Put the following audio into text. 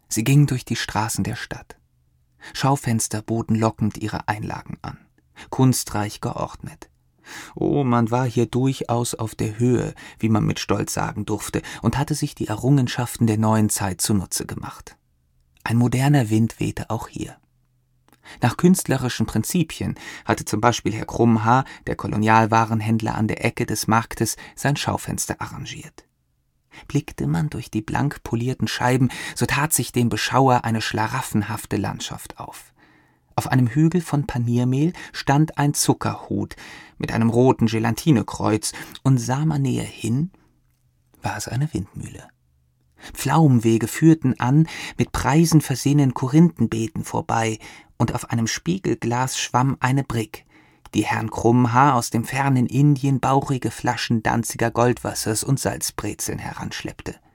Sie gingen durch die Straßen der Stadt. Schaufenster boten lockend ihre Einlagen an, kunstreich geordnet. Oh, man war hier durchaus auf der Höhe, wie man mit Stolz sagen durfte, und hatte sich die Errungenschaften der neuen Zeit zunutze gemacht. Ein moderner Wind wehte auch hier. Nach künstlerischen Prinzipien hatte zum Beispiel Herr Krummhaar, der Kolonialwarenhändler an der Ecke des Marktes, sein Schaufenster arrangiert. Blickte man durch die blank polierten Scheiben, so tat sich dem Beschauer eine schlaraffenhafte Landschaft auf. Auf einem Hügel von Paniermehl stand ein Zuckerhut mit einem roten Gelatinekreuz, und sah man näher hin, war es eine Windmühle. Pflaumenwege führten an mit Preisen versehenen Korinthenbeeten vorbei, und auf einem Spiegelglas schwamm eine Brigg, die Herrn Krummhaar aus dem fernen Indien bauchige Flaschen Danziger Goldwassers und Salzbrezeln heranschleppte.